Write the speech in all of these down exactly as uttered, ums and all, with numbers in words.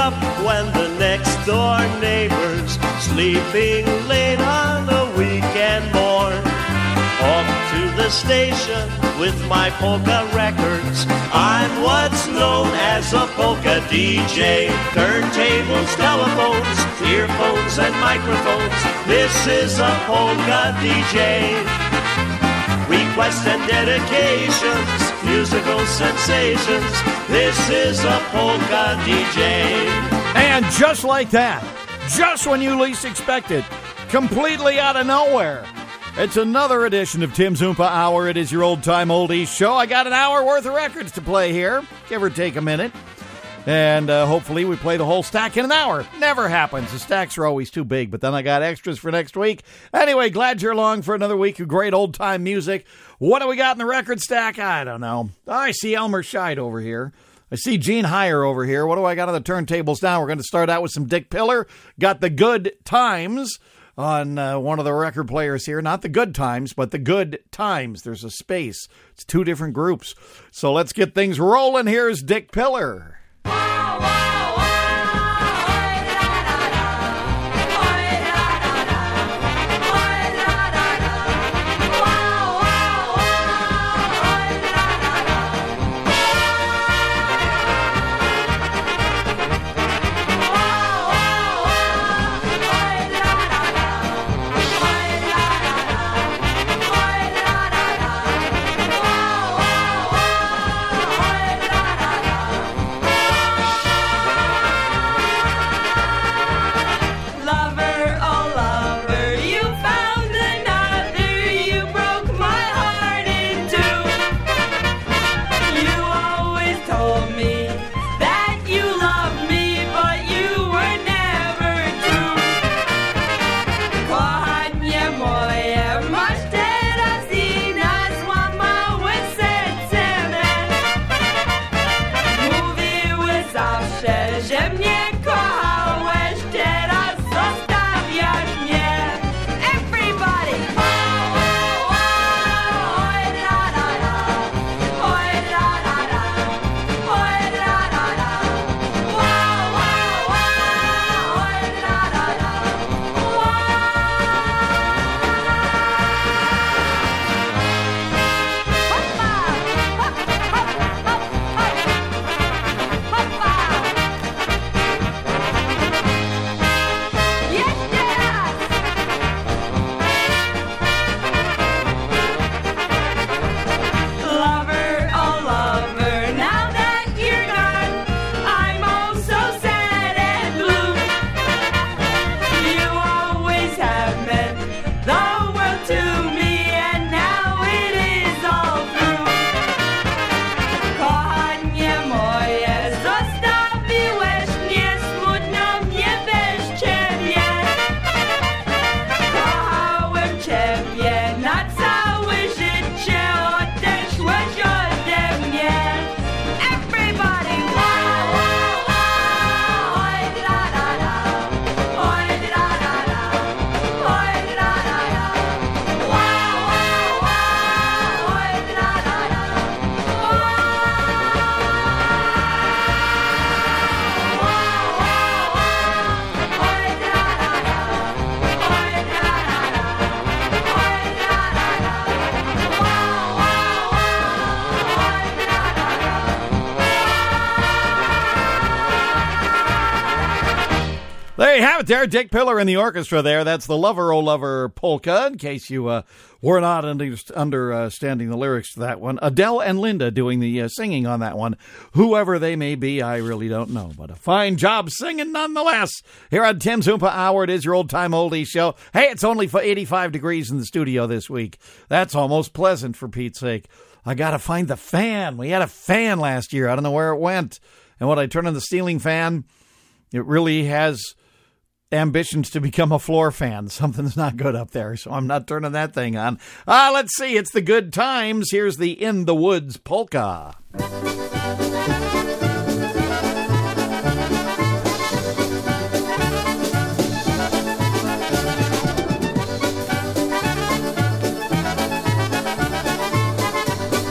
up when the next door neighbor's sleeping late on a weekend morn. Off to the station with my polka records. I'm what's known as a polka D J. Turntables, telephones, earphones and microphones. This is a polka D J. Requests and dedications, musical sensations. This is a polka D J. And just like that, just when you least expect it, completely out of nowhere, it's another edition of Tim's Oompa Hour. It is your old-time oldies show. I got an hour worth of records to play here, give or take a minute. And uh, hopefully we play the whole stack in an hour. Never happens. The stacks are always too big, but then I got extras for next week. Anyway, glad you're along for another week of great old-time music. What do we got in the record stack? I don't know. I see Elmer Scheid over here. I see Gene Heyer over here. What do I got on the turntables now? We're going to start out with some Dick Pillar. Got the Good Times on uh, one of the record players here. Not the Good Times, but the Good Times. There's a space. It's two different groups. So let's get things rolling. Here's Dick Pillar. There you have it there. Dick Pillar and the orchestra there. That's the Lover, Oh Lover polka, in case you uh, were not under, understanding the lyrics to that one. Adele and Linda doing the uh, singing on that one. Whoever they may be, I really don't know. But a fine job singing nonetheless. Here on Tim's Oompa Hour, it is your old-time oldie show. Hey, it's only eighty-five degrees in the studio this week. That's almost pleasant, for Pete's sake. I got to find the fan. We had a fan last year. I don't know where it went. And when I turn on the ceiling fan, it really has ambitions to become a floor fan. Something's not good up there, so I'm not turning that thing on. Ah, let's see. It's the Good Times. Here's the In the Woods polka.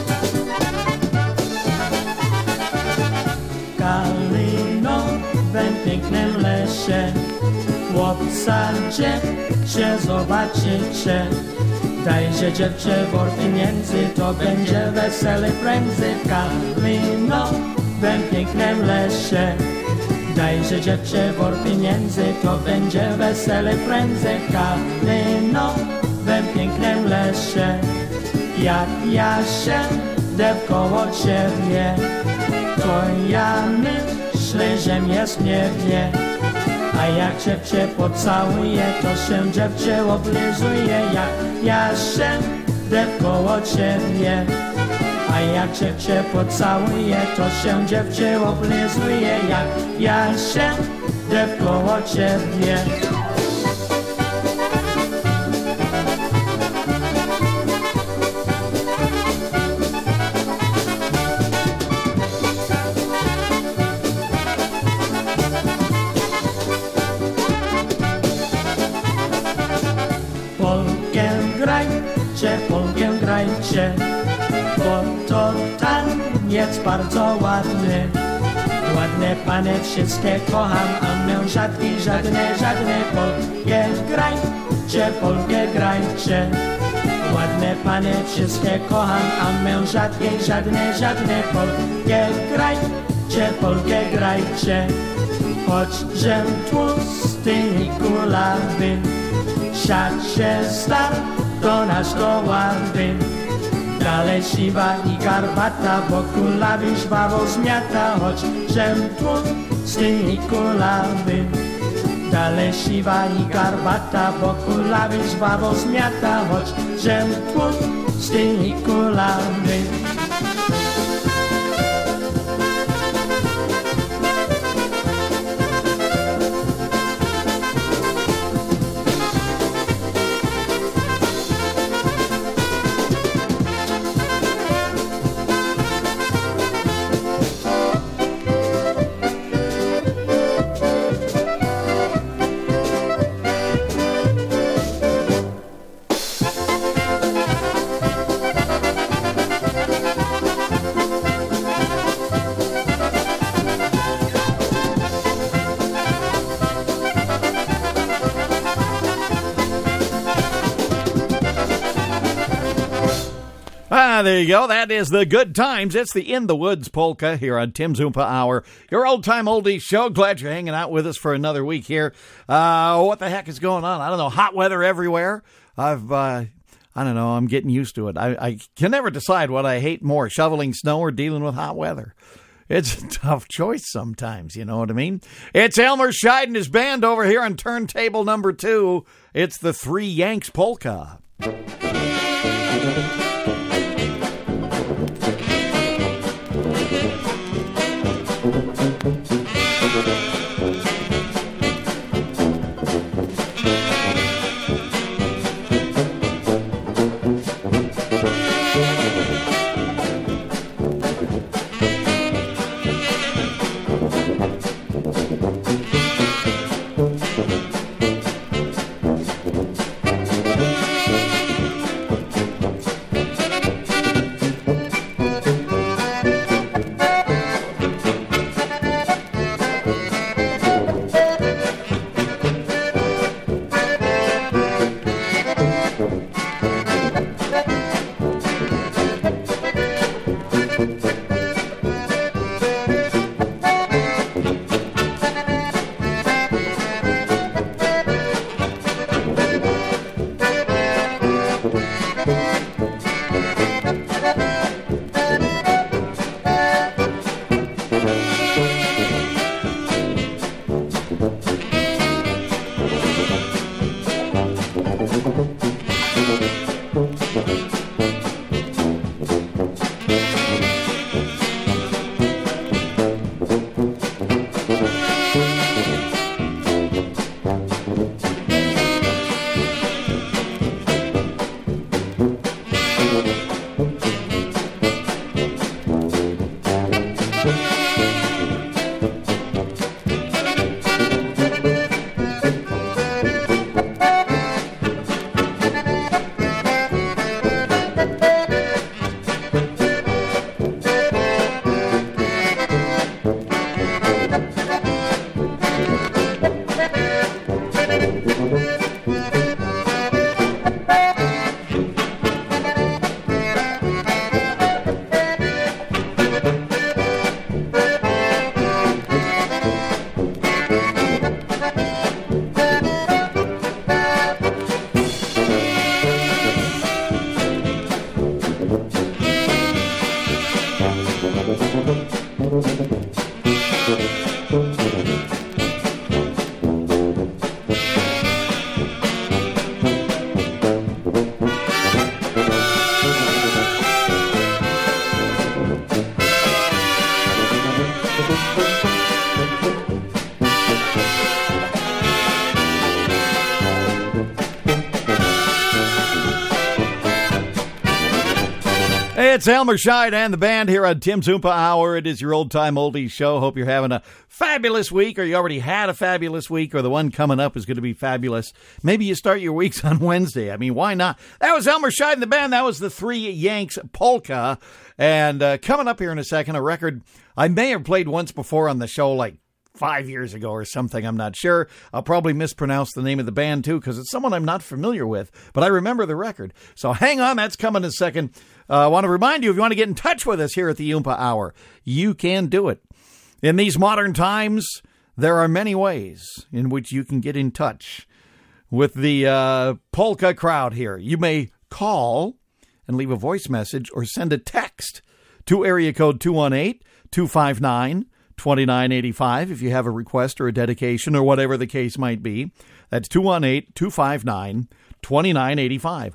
Kalino, pięknym lesie. Chłopca, dziewczę, zobaczycie. Dajże dziewczę wor pieniędzy, to będzie wesele prędzej w kalinowym pięknym lesie. Dajże dziewczę wor pieniędzy, to będzie wesele prędzej w kalinowym pięknym lesie. Jak ja się koło ciebie, to ja myślę, że mnie śmiewnie. A jak dziewczę pocałuję, to się dziewczę oblizuje. Jak ja się koło ciebie, a jak dziewczę pocałuję, to się dziewczę oblizuje. Jak ja się koło ciebie. Polkiem grajcie, bo to taniec bardzo ładny. Ładne panie wszystkie kocham, a mężatki żadne, żadne. Polkie grajcie, polkie grajcie. Ładne panie wszystkie kocham, a mężatki żadne, żadne. Polkie grajcie, polkie grajcie. Choć żem tłusty i kulawy, siać się star do nas do ławy. Dalej siwa i garbata, bo kulawy żwawo zmiata. Choć żem tłusty i kulawy. Dalej siwa i garbata, bo kulawy żwawo zmiata. Choć żem tłusty i kulawy. Ah, there you go. That is the Good Times. It's the In the Woods polka here on Tim's Oompa Hour, your old-time oldies show. Glad you're hanging out with us for another week here. Uh, what the heck is going on? I don't know. Hot weather everywhere. I've, uh, I don't know. I'm getting used to it. I, I can never decide what I hate more, shoveling snow or dealing with hot weather. It's a tough choice sometimes, you know what I mean? It's Elmer Scheid and his band over here on turntable number two. It's the Three Yanks polka. It's Elmer Scheid and the band here on Tim's Oompa Hour. It is your old-time oldies show. Hope you're having a fabulous week, or you already had a fabulous week, or the one coming up is going to be fabulous. Maybe you start your weeks on Wednesday. I mean, why not? That was Elmer Scheid and the band. That was the Three Yanks Polka. And uh, coming up here in a second, a record I may have played once before on the show, like five years ago or something. I'm not sure. I'll probably mispronounce the name of the band, too, because it's someone I'm not familiar with. But I remember the record. So hang on. That's coming in a second. I uh, want to remind you, if you want to get in touch with us here at the Oompa Hour, you can do it. In these modern times, there are many ways in which you can get in touch with the uh, polka crowd here. You may call and leave a voice message or send a text to area code two one eight, two five nine, two nine eight five if you have a request or a dedication or whatever the case might be. That's two one eight, two five nine, two nine eight five.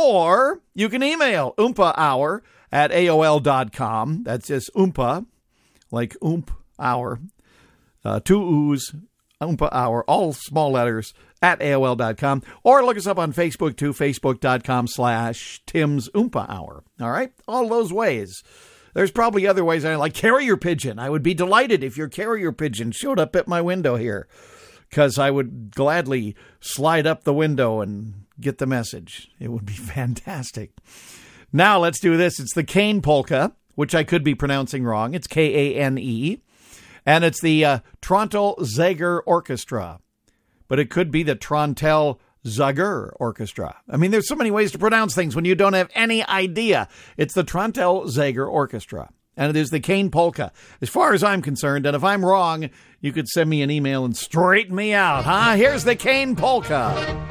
Or you can email oompa hour at A O L dot com. That's just oompa, like oomp hour, uh, two oohs, oompa hour, all small letters, at A O L dot com. Or look us up on Facebook too, facebook.com slash Tim's Oompa Hour. All right? All those ways. There's probably other ways. I like carrier pigeon. I would be delighted if your carrier pigeon showed up at my window here, because I would gladly slide up the window and get the message. It would be fantastic. Now let's do this. It's the Kane Polka, which I could be pronouncing wrong. It's K A N E. And it's the uh, Trontel Zager Orchestra. But it could be the Trontel Zager Orchestra. I mean, there's so many ways to pronounce things when you don't have any idea. It's the Trontel Zager Orchestra. And it is the Kane Polka, as far as I'm concerned. And if I'm wrong, you could send me an email and straighten me out, huh? Here's the Kane Polka.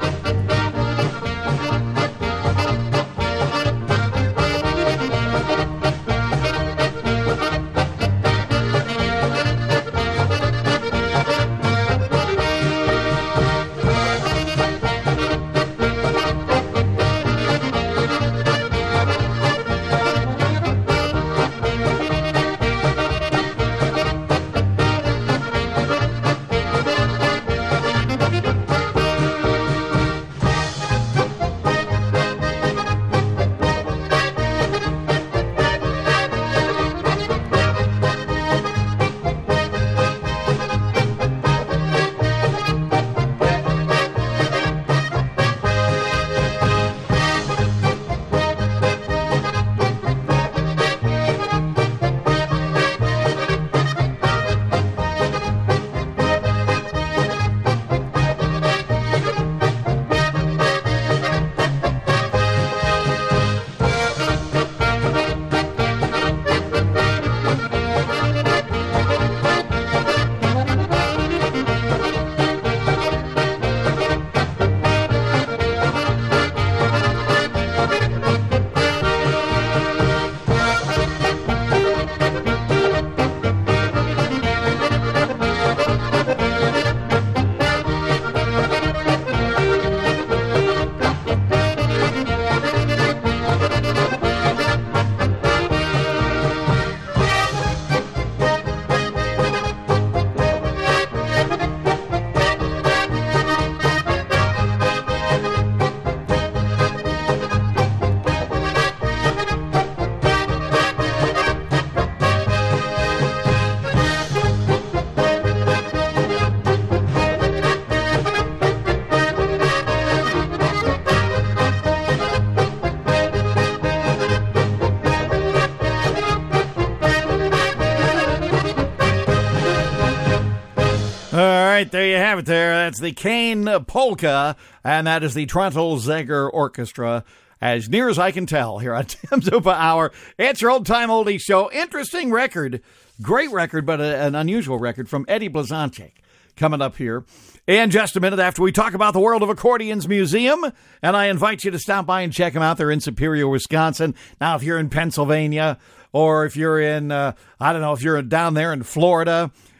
There you have it there. That's the Kane Polka, and that is the Trontel Zager Orchestra, as near as I can tell, here on Tim's Oompa Hour. It's your old-time oldie show. Interesting record. Great record, but a, an unusual record from Eddie Blazonczyk coming up here in just a minute after we talk about the World of Accordions Museum, and I invite you to stop by and check them out. They're in Superior, Wisconsin. Now, if you're in Pennsylvania, or if you're in, uh, I don't know, if you're down there in Florida,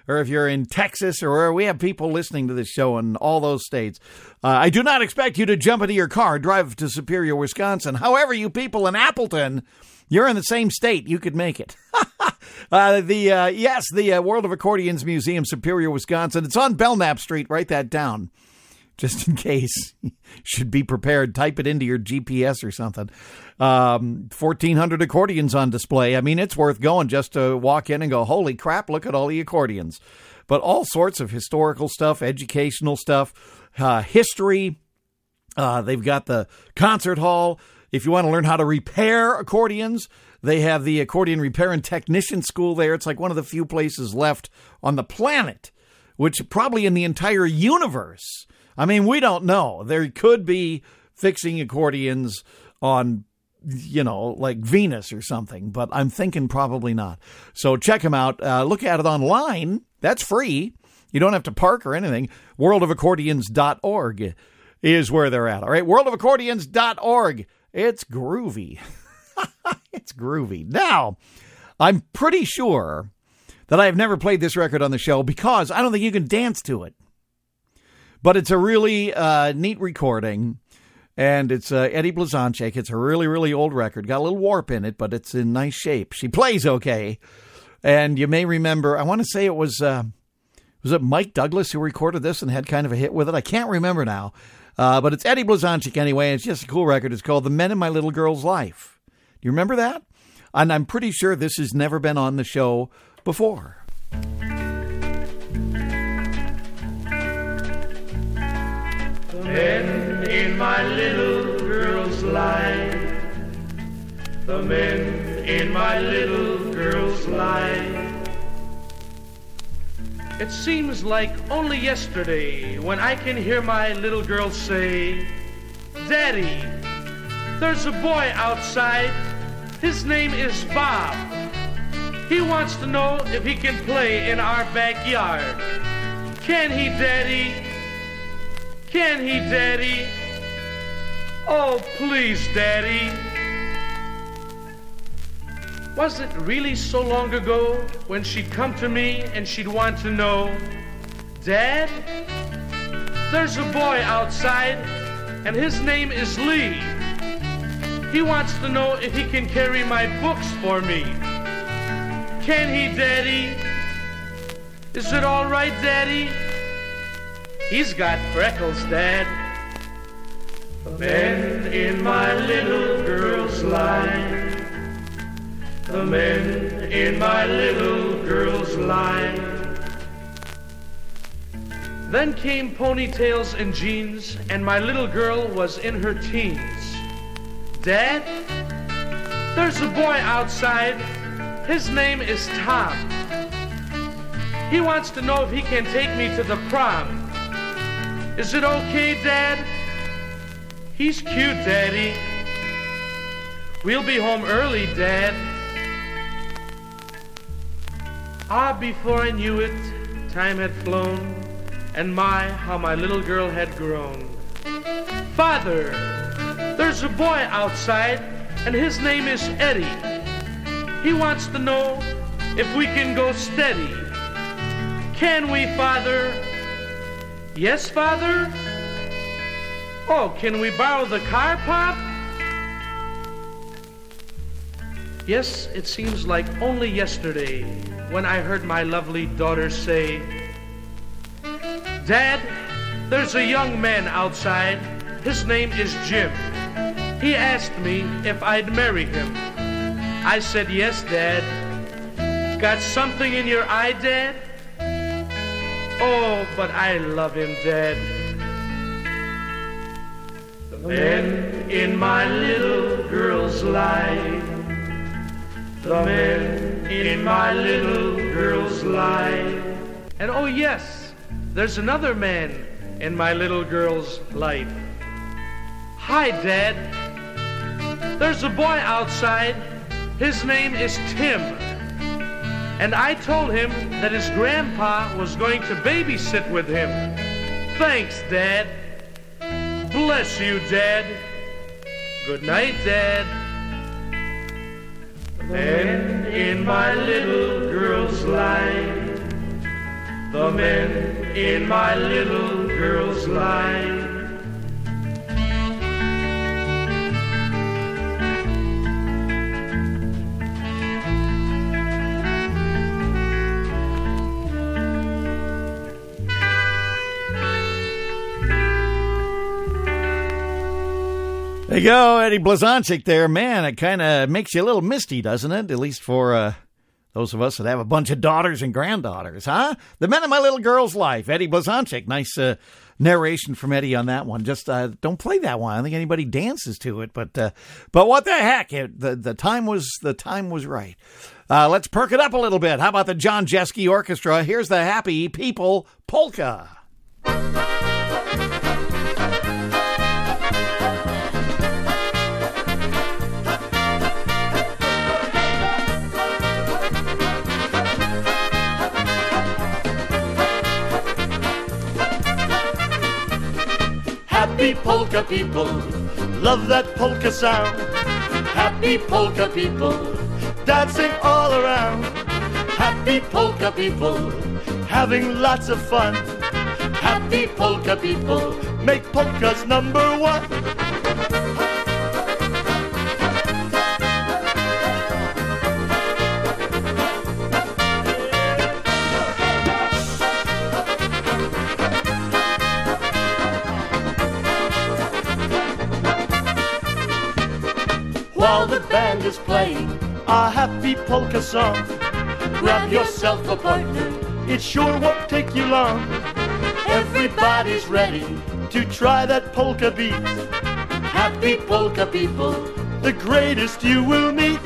or if you're in Texas, or where we have people listening to this show in all those states, uh, I do not expect you to jump into your car and drive to Superior, Wisconsin. However, you people in Appleton, you're in the same state. You could make it. uh, the uh, Yes, the uh, World of Accordions Museum, Superior, Wisconsin. It's on Belknap Street. Write that down. Just in case, you should be prepared. Type it into your G P S or something. Um, fourteen hundred accordions on display. I mean, it's worth going just to walk in and go, holy crap, look at all the accordions. But all sorts of historical stuff, educational stuff, uh, history. Uh, they've got the concert hall. If you want to learn how to repair accordions, they have the Accordion Repair and Technician School there. It's like one of the few places left on the planet, which probably in the entire universe. I mean, we don't know. There could be fixing accordions on, you know, like Venus or something, but I'm thinking probably not. So check them out. Uh, look at it online. That's free. You don't have to park or anything. world of accordions dot org is where they're at. All right, world of accordions dot org. It's groovy. It's groovy. Now, I'm pretty sure that I have never played this record on the show because I don't think you can dance to it. But it's a really uh, neat recording, and it's uh, Eddie Blazonczyk. It's a really, really old record. Got a little warp in it, but it's in nice shape. She plays okay, and you may remember, I want to say it was, uh, was it Mike Douglas who recorded this and had kind of a hit with it? I can't remember now, uh, but it's Eddie Blazonczyk anyway. It's just a cool record. It's called The Men in My Little Girl's Life. Do you remember that? And I'm pretty sure this has never been on the show before. Men in my little girl's life, the men in my little girl's life. It seems like only yesterday when I can hear my little girl say, Daddy, there's a boy outside, his name is Bob. He wants to know if he can play in our backyard. Can he, Daddy? Can he, Daddy? Oh, please, Daddy. Was it really so long ago when she'd come to me and she'd want to know, Dad, there's a boy outside and his name is Lee. He wants to know if he can carry my books for me. Can he, Daddy? Is it all right, Daddy? He's got freckles, Dad. The men in my little girl's life, the men in my little girl's life. Then came ponytails and jeans, and my little girl was in her teens. Dad, there's a boy outside. His name is Tom. He wants to know if he can take me to the prom. Is it okay, Dad? He's cute, Daddy. We'll be home early, Dad. Ah, before I knew it, time had flown, and my, how my little girl had grown. Father, there's a boy outside, and his name is Eddie. He wants to know if we can go steady. Can we, Father? Yes, Father? Oh, can we borrow the car, Pop? Yes, it seems like only yesterday when I heard my lovely daughter say, Dad, there's a young man outside. His name is Jim. He asked me if I'd marry him. I said, yes, Dad. Got something in your eye, Dad? Oh, but I love him, Dad. The men in my little girl's life, the men in my little girl's life. And oh, yes, there's another man in my little girl's life. Hi, Dad. There's a boy outside. His name is Tim. And I told him that his grandpa was going to babysit with him. Thanks, Dad. Bless you, Dad. Good night, Dad. The men in my little girl's life, the men in my little girl's life. There you go, Eddie Blazonczyk there. Man, it kind of makes you a little misty, doesn't it? At least for uh, those of us that have a bunch of daughters and granddaughters, huh? The Men in My Little Girl's Life, Eddie Blazonczyk. Nice uh, narration from Eddie on that one. Just uh, don't play that one. I don't think anybody dances to it, but uh, but what the heck? It, the the time was the time was right. Uh, let's perk it up a little bit. How about the John Jeske Orchestra? Here's the Happy People Polka. Happy polka people, love that polka sound. Happy polka people, dancing all around. Happy polka people, having lots of fun. Happy polka people, make polkas number one. While the band is playing a happy polka song, grab yourself a partner, it sure won't take you long. Everybody's ready to try that polka beat. Happy polka people, the greatest you will meet.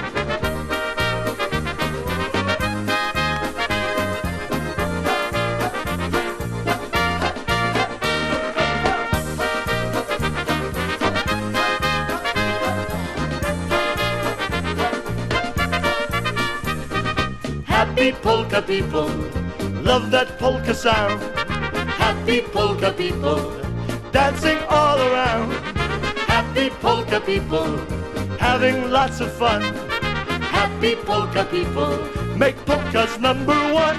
Happy polka people, love that polka sound. Happy polka people, dancing all around. Happy polka people, having lots of fun. Happy polka people, make polkas number one.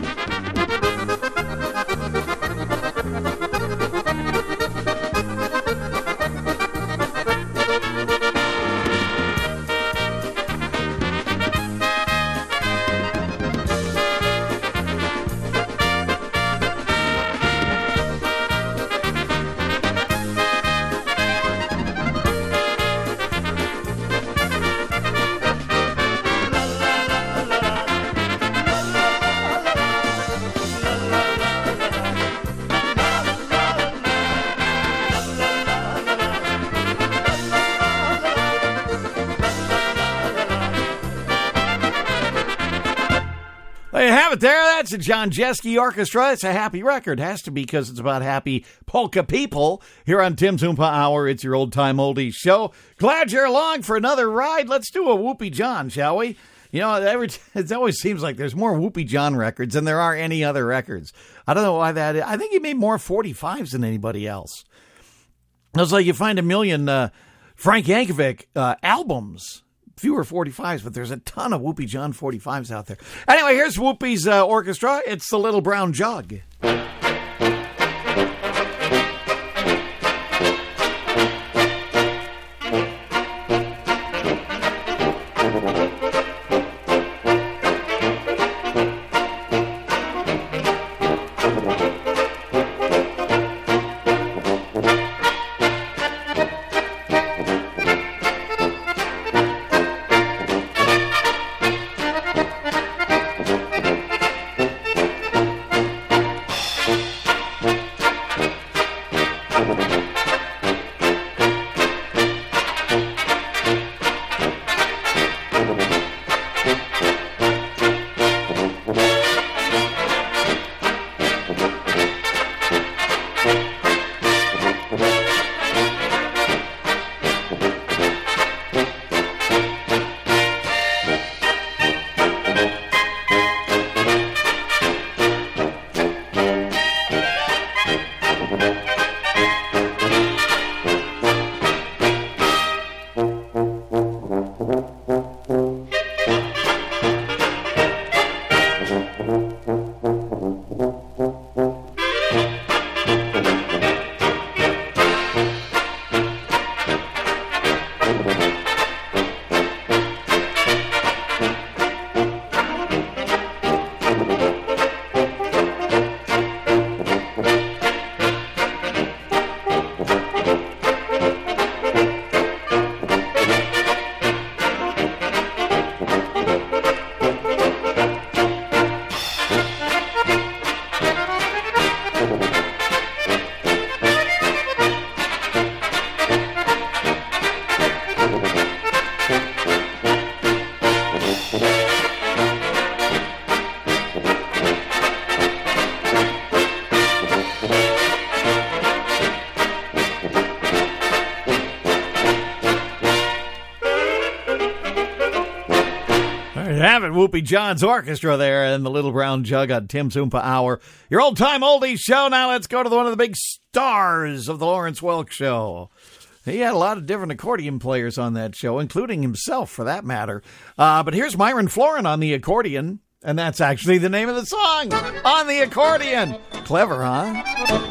There you have it there. That's a John Jeske Orchestra. It's a happy record. Has to be because it's about happy polka people. Here on Tim's Oompa Hour, it's your old-time oldies show. Glad you're along for another ride. Let's do a Whoopie John, shall we? You know, every, it always seems like there's more Whoopie John records than there are any other records. I don't know why that is. I think he made more forty-fives than anybody else. It's like you find a million uh, Frank Yankovic uh, albums. Fewer forty-fives, but there's a ton of Whoopie John forty-fives out there. Anyway, here's Whoopie's uh, orchestra. It's the Little Brown Jug. Loopy John's Orchestra there and the Little Brown Jug on Tim's Oompa Hour. Your old-time oldies show. Now let's go to one of the big stars of the Lawrence Welk Show. He had a lot of different accordion players on that show, including himself, for that matter. Uh, but here's Myron Floren on the accordion, and that's actually the name of the song, On the Accordion. Clever, huh?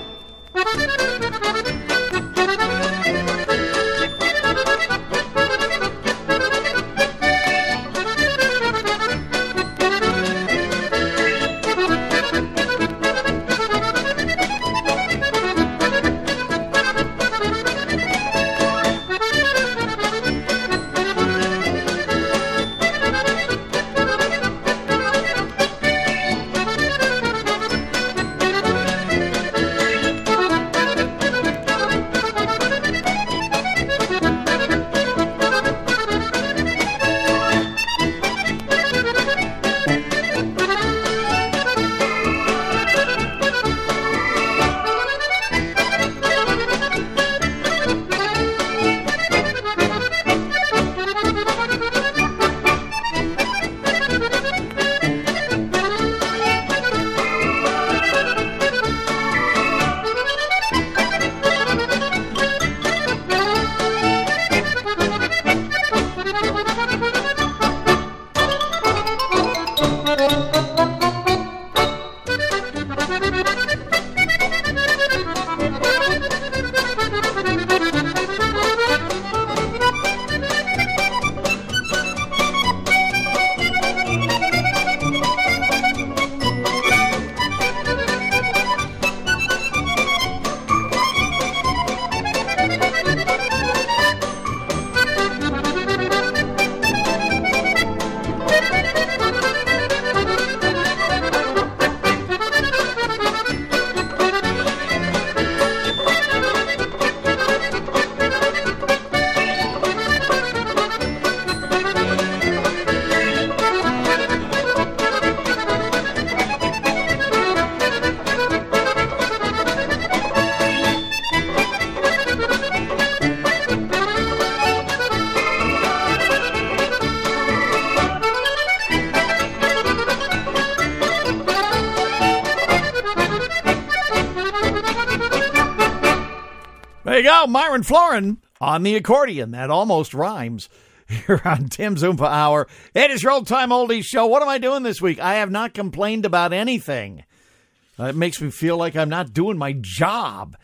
There you go, Myron Floren on the accordion. That almost rhymes here on Tim's Oompa Hour. It is your old-time oldies show. What am I doing this week? I have not complained about anything. Uh, it makes me feel like I'm not doing my job.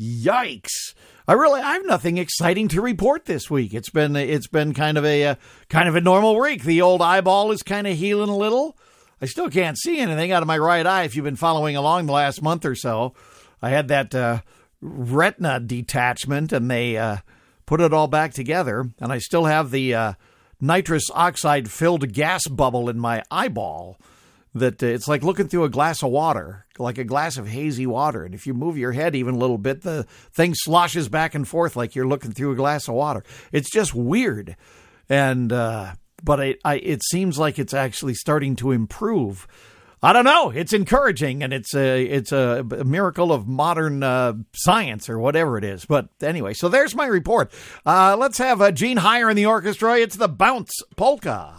Yikes. I really I have nothing exciting to report this week. It's been it's been kind of a uh, kind of a normal week. The old eyeball is kind of healing a little. I still can't see anything out of my right eye if you've been following along the last month or so. I had that uh, retina detachment, and they uh, put it all back together, and I still have the uh, nitrous oxide-filled gas bubble in my eyeball. That uh, it's like looking through a glass of water, like a glass of hazy water. And if you move your head even a little bit, the thing sloshes back and forth like you're looking through a glass of water. It's just weird. And, uh, but I, I, it seems like it's actually starting to improve. I don't know. It's encouraging, and it's a, it's a miracle of modern uh, science or whatever it is. But anyway, so there's my report. Uh, let's have uh, Gene Heyer in the orchestra. It's the Bounce Polka.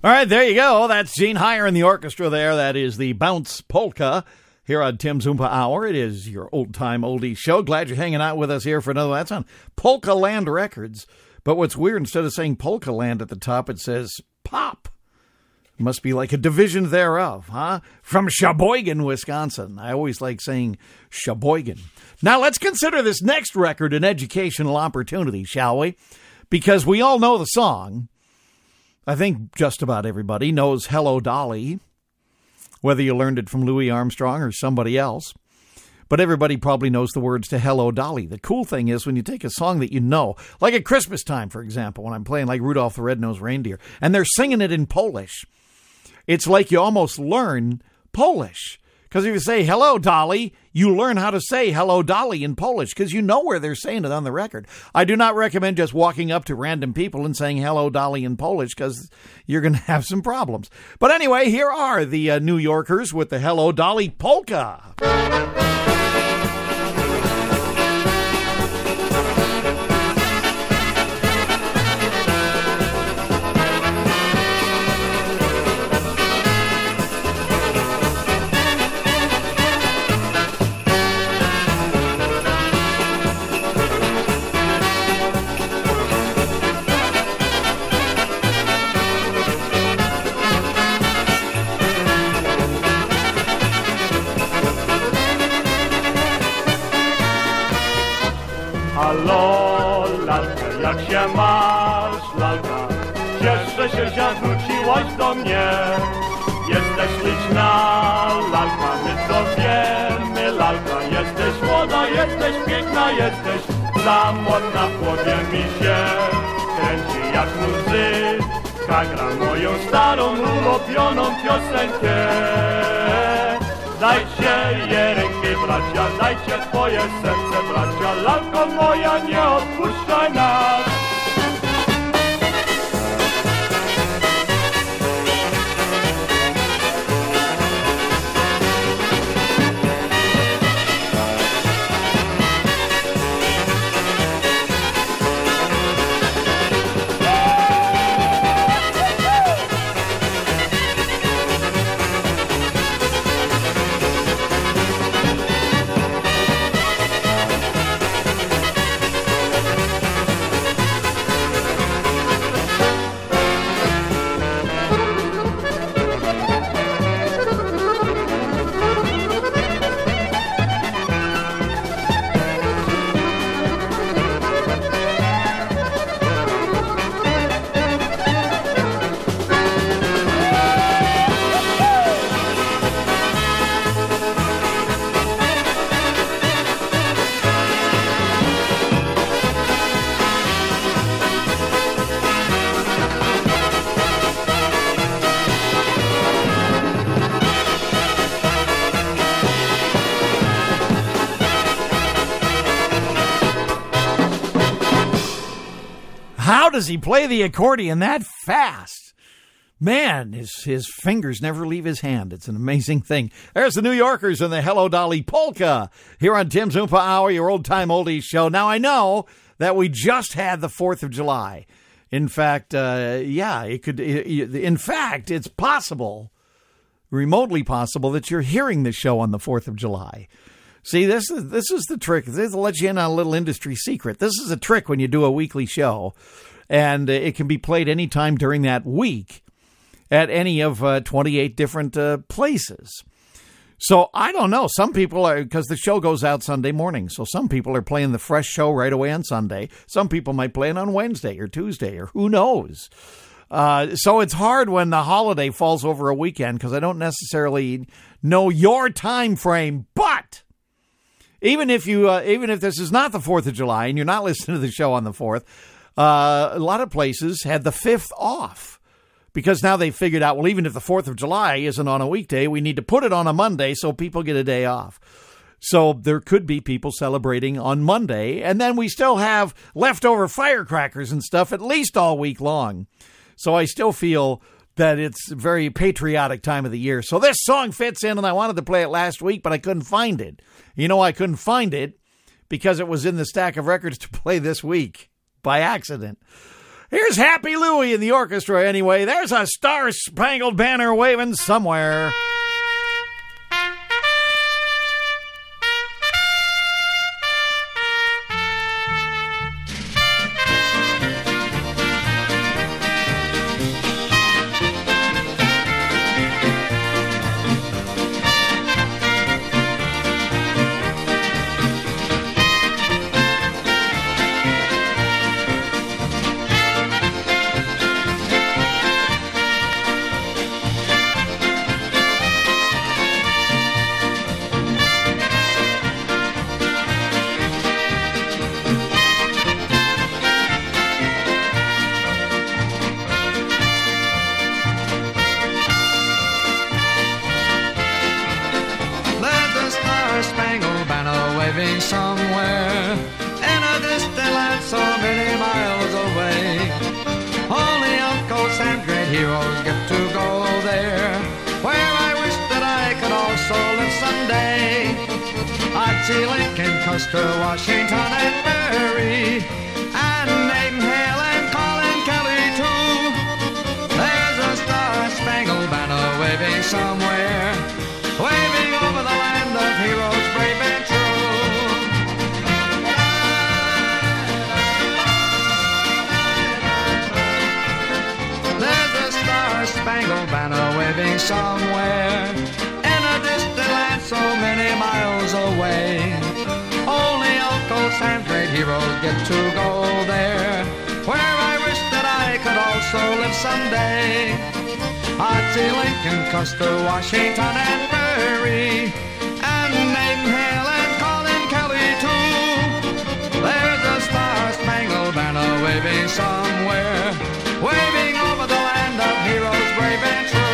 All right, there you go. That's Gene Heyer and the orchestra there. That is the Bounce Polka here on Tim's Oompa Hour. It is your old-time oldie show. Glad you're hanging out with us here for another. That's on Polka Land Records. But what's weird, instead of saying Polka Land at the top, it says Pop. Must be like a division thereof, huh? From Sheboygan, Wisconsin. I always like saying Sheboygan. Now, let's consider this next record an educational opportunity, shall we? Because we all know the song. I think just about everybody knows Hello, Dolly, whether you learned it from Louis Armstrong or somebody else. But everybody probably knows the words to Hello, Dolly. The cool thing is when you take a song that you know, like at Christmas time, for example, when I'm playing like Rudolph the Red-Nosed Reindeer, and they're singing it in Polish, it's like you almost learn Polish. Because if you say, hello, Dolly, you learn how to say hello, Dolly in Polish because you know where they're saying it on the record. I do not recommend just walking up to random people and saying hello, Dolly in Polish because you're going to have some problems. But anyway, here are the uh, New Yorkers with the Hello, Dolly polka. Halo, lalka, jak się masz, lalka? Cieszę się, że wróciłaś do mnie. Jesteś liczna, lalka, my to wiemy, lalka. Jesteś młoda, jesteś piękna, jesteś samotna, w głowie mi się kręci jak muzyka. Gra moją starą, ulubioną piosenkę. Dajcie je ręki, bracia, dajcie twoje serce, bracia, lalko moja, nie odpuszczaj nas. How does he play the accordion that fast? Man, his his fingers never leave his hand. It's an amazing thing. There's the New Yorkers and the Hello, Dolly polka here on Tim's Oompa Hour, your old-time oldies show. Now, I know that we just had the fourth of July. In fact, uh, yeah, it could. In fact, it's possible, remotely possible, that you're hearing this show on the fourth of July. See, this is this is the trick. This will let you in on a little industry secret. This is a trick when you do a weekly show, and it can be played anytime during that week at any of uh, twenty-eight different uh, places. So I don't know. Some people are, because the show goes out Sunday morning, so some people are playing the fresh show right away on Sunday. Some people might play it on Wednesday or Tuesday or who knows. Uh, so it's hard when the holiday falls over a weekend because I don't necessarily know your time frame, but Even if you, uh, even if this is not the fourth of July and you're not listening to the show on the fourth, uh, a lot of places had the fifth off because now they figured out, well, even if the fourth of July isn't on a weekday, we need to put it on a Monday so people get a day off. So there could be people celebrating on Monday, and then we still have leftover firecrackers and stuff at least all week long. So I still feel that it's a very patriotic time of the year. So this song fits in, and I wanted to play it last week, but I couldn't find it. You know, I couldn't find it because it was in the stack of records to play this week by accident. Here's Happy Louie in the orchestra anyway. There's a star-spangled banner waving somewhere. Somewhere in a distant land so many miles away, only Uncle Sam's great heroes get to go there, where I wish that I could also live someday. I'd see Lincoln, Custer, Washington, and Mary, and Nathan Hale and Colin Kelly too. There's a star-spangled banner waving somewhere, waving over the land of heroes brave and true. Spangled banner waving somewhere in a distant land so many miles away. Only Uncle Sam's great heroes get to go there, where I wish that I could also live someday. I'd see Lincoln, Custer, Washington, and Mary, and Nathan Hale and Colin Kelly too. There's a star-spangled banner waving somewhere, waving over the land of heroes brave and true.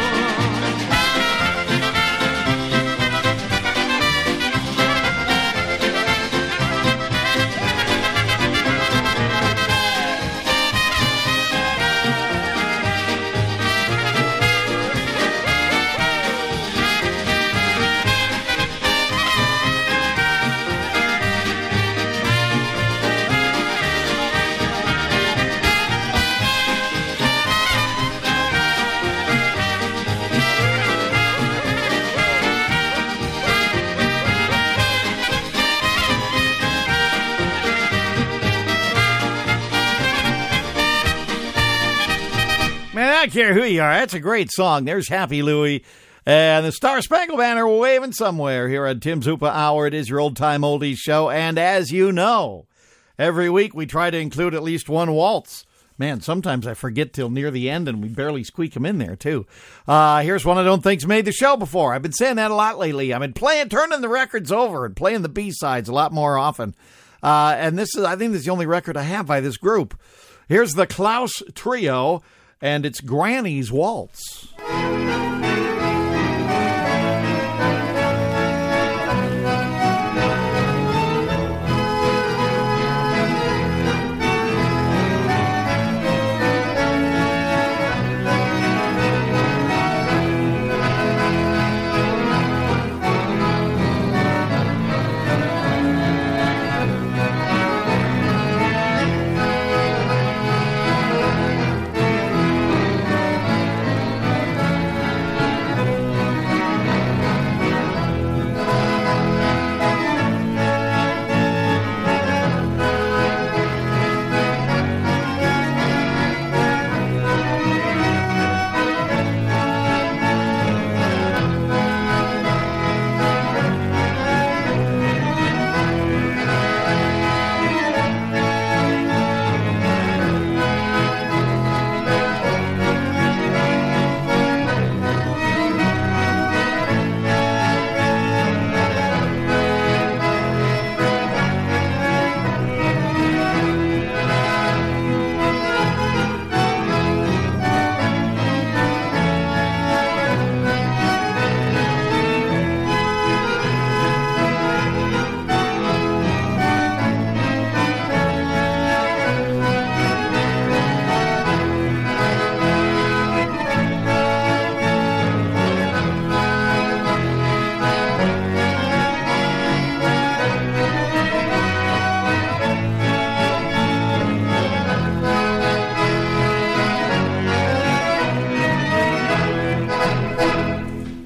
I don't care who you are. That's a great song. There's Happy Louie. And the Star-Spangled Banner waving somewhere here at Tim's Hoopa Hour. It is your old-time oldies show. And as you know, every week we try to include at least one waltz. Man, sometimes I forget till near the end and we barely squeak them in there, too. Uh, here's one I don't think's made the show before. I've been saying that a lot lately. I've been playing, turning the records over and playing the B-sides a lot more often. Uh, and this is, I think this is the only record I have by this group. Here's the Klaus Trio, and it's Granny's Waltz.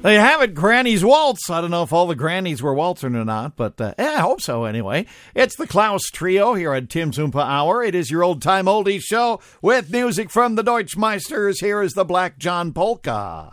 They have it, Granny's Waltz. I don't know if all the grannies were waltzing or not, but uh, yeah, I hope so anyway. It's the Klaus Trio here at Tim's Oompa Hour. It is your old-time oldies show with music from the Deutschmeisters. Here is the Black John Polka.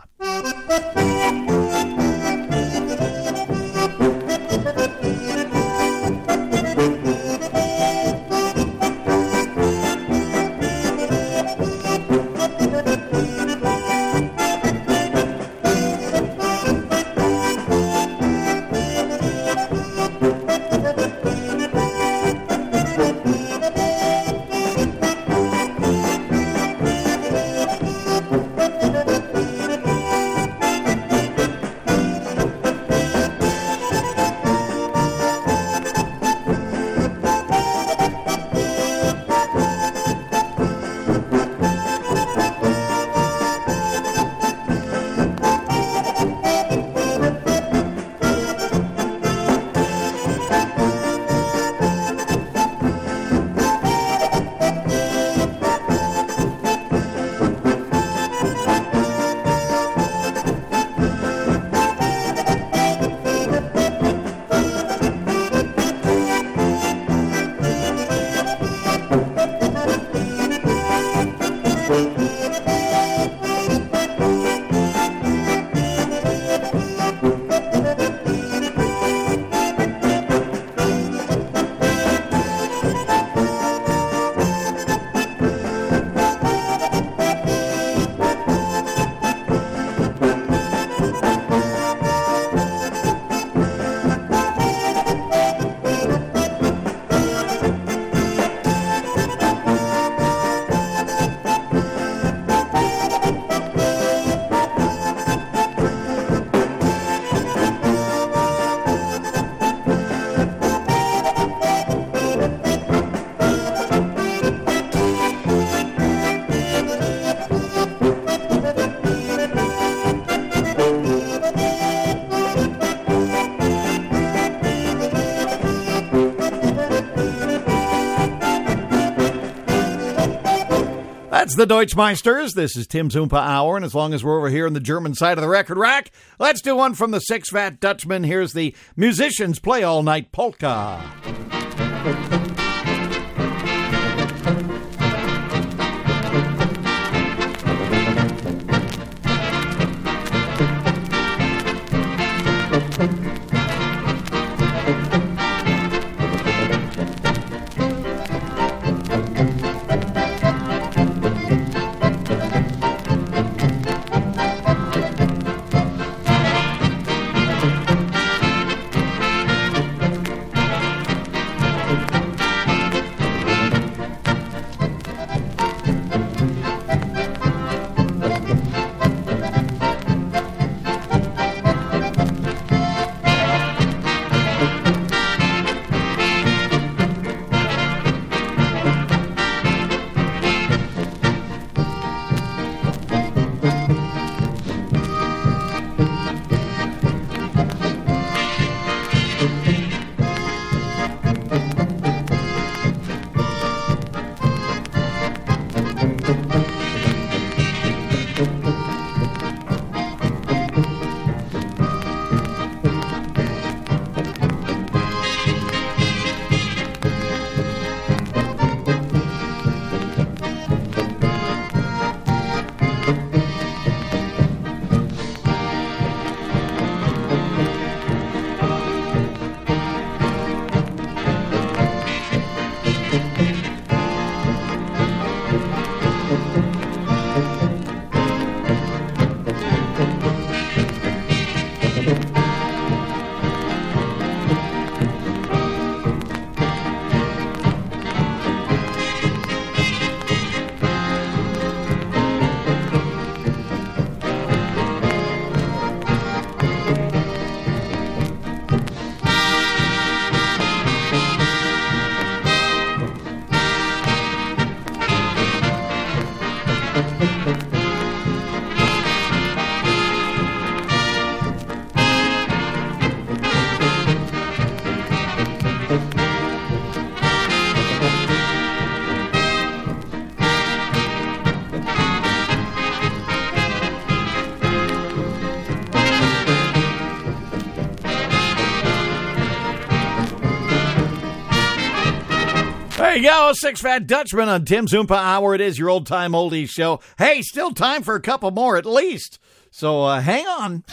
That's the Deutschmeisters. This is Tim's Oompa Hour, and as long as we're over here on the German side of the record rack, let's do one from the Six Fat Dutchman. Here's the Musicians Play All Night Polka. There you go, Six Fat Dutchman on Tim's Oompa Hour. It is your old-time oldies show. Hey, still time for a couple more at least. So uh, hang on.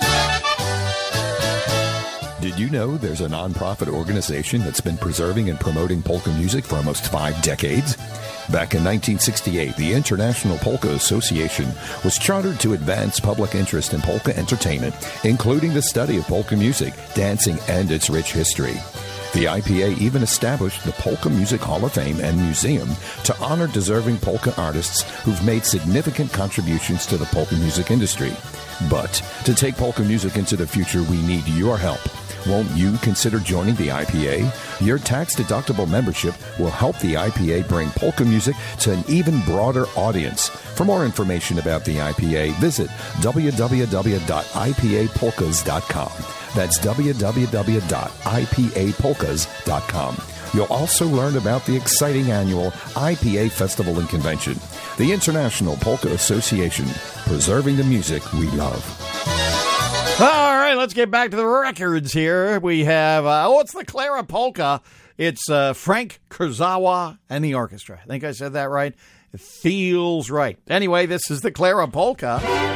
Did you know there's a nonprofit organization that's been preserving and promoting polka music for almost five decades? Back in nineteen sixty-eight, the International Polka Association was chartered to advance public interest in polka entertainment, including the study of polka music, dancing, and its rich history. The I P A even established the Polka Music Hall of Fame and Museum to honor deserving polka artists who've made significant contributions to the polka music industry. But to take polka music into the future, we need your help. Won't you consider joining the I P A? Your tax-deductible membership will help the I P A bring polka music to an even broader audience. For more information about the I P A, visit w w w dot i p a polkas dot com. That's w w w dot i p a polkas dot com. You'll also learn about the exciting annual I P A Festival and Convention, the International Polka Association, preserving the music we love. All right, let's get back to the records here. We have, uh, oh, it's the Clara Polka. It's uh, Frank Kurzawa and the orchestra. I think I said that right. It feels right. Anyway, this is the Clara Polka.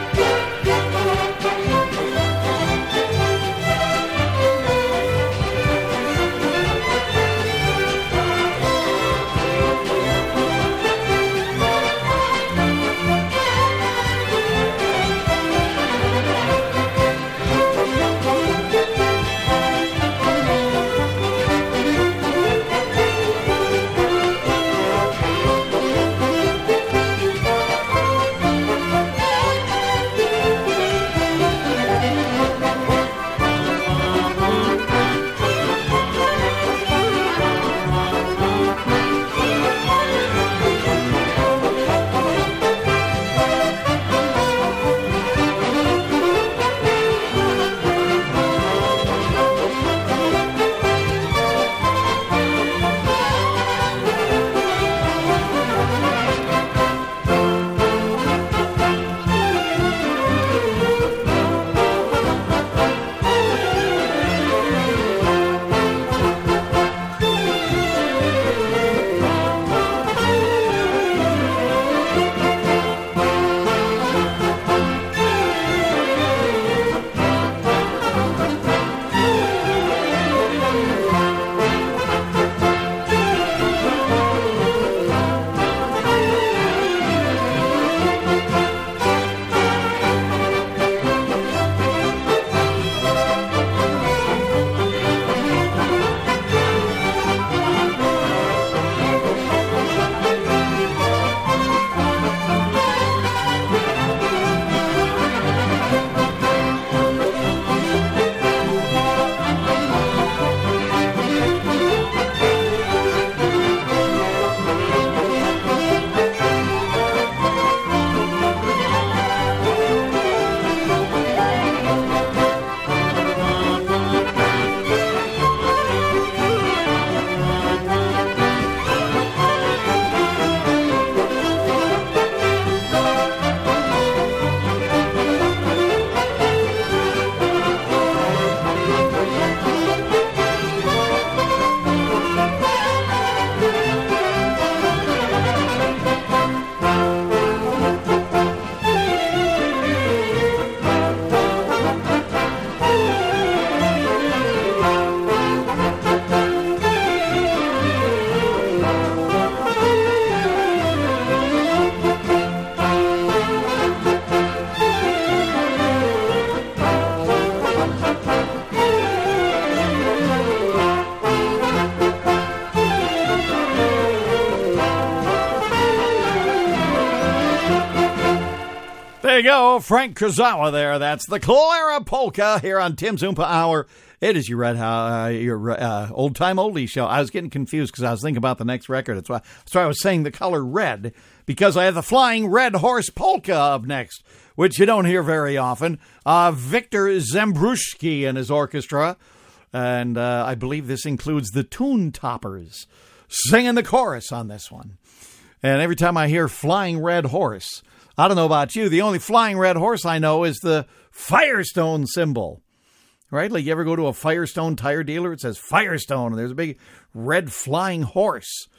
There you go, Frank Kurzawa there. That's the Clara Polka here on Tim's Oompa Hour. It is your red, uh, your uh, old-time oldie show. I was getting confused because I was thinking about the next record. That's why, that's why I was saying the color red, because I have the Flying Red Horse Polka up next, which you don't hear very often. Uh, Victor Zembrushki and his orchestra, and uh, I believe this includes the Tune Toppers singing the chorus on this one. And every time I hear Flying Red Horse, I don't know about you, the only flying red horse I know is the Firestone symbol. Right? Like you ever go to a Firestone tire dealer, it says Firestone, and there's a big red flying horse.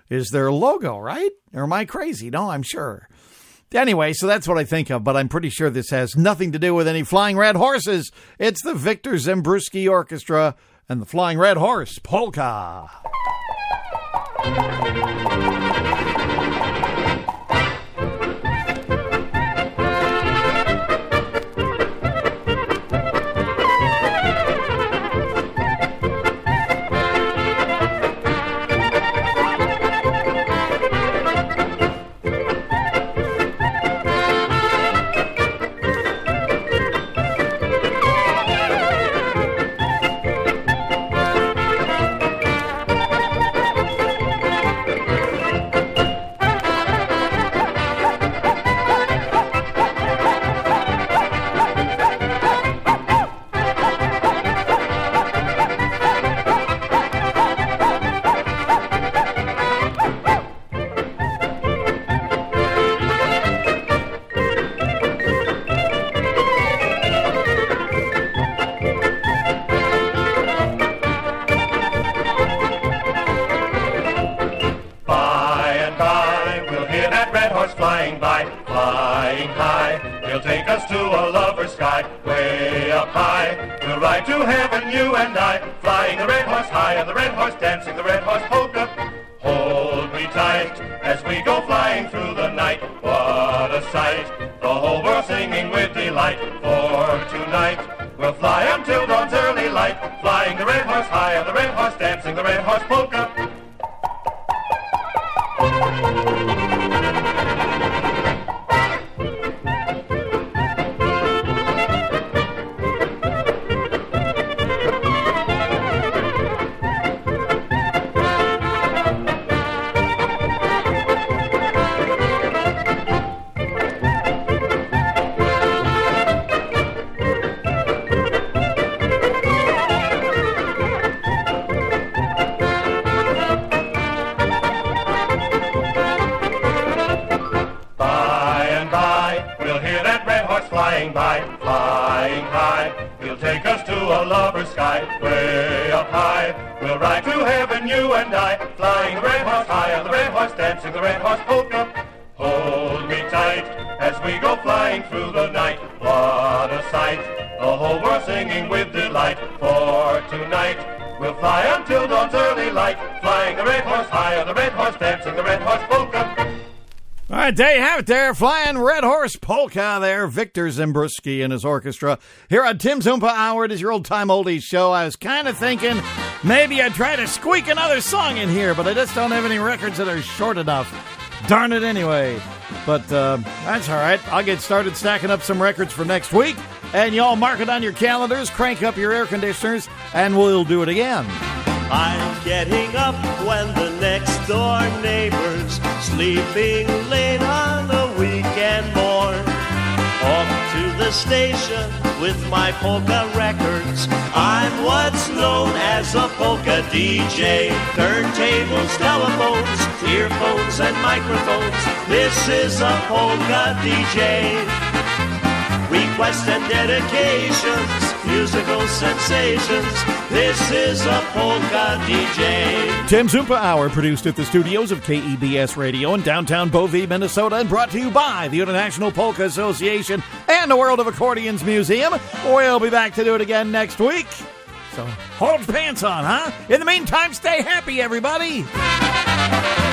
is their logo, right? Or am I crazy? No, I'm sure. Anyway, so that's what I think of, but I'm pretty sure this has nothing to do with any Flying Red Horses. It's the Victor Zabriskie Orchestra and the Flying Red Horse Polka. There you have it there, Flying Red Horse Polka there, Victor Zabriskie and his orchestra. Here on Tim's Oompa Hour, it is your old-time oldies show. I was kind of thinking maybe I'd try to squeak another song in here, but I just don't have any records that are short enough. Darn it anyway. But uh, that's all right. I'll get started stacking up some records for next week, and y'all mark it on your calendars, crank up your air conditioners, and we'll do it again. I'm getting up when the next door neighbor's sleeping late on a weekend morn. Off to the station with my polka records. I'm what's known as a polka D J. Turntables, telephones, earphones, and microphones. This is a polka D J. Requests and dedications, musical sensations. This is a polka D J. Tim's Oompa Hour, produced at the studios of K E B S Radio in downtown Bovey, Minnesota, and brought to you by the International Polka Association and the World of Accordions Museum. We'll be back to do it again next week. So hold your pants on, huh? In the meantime, stay happy, everybody.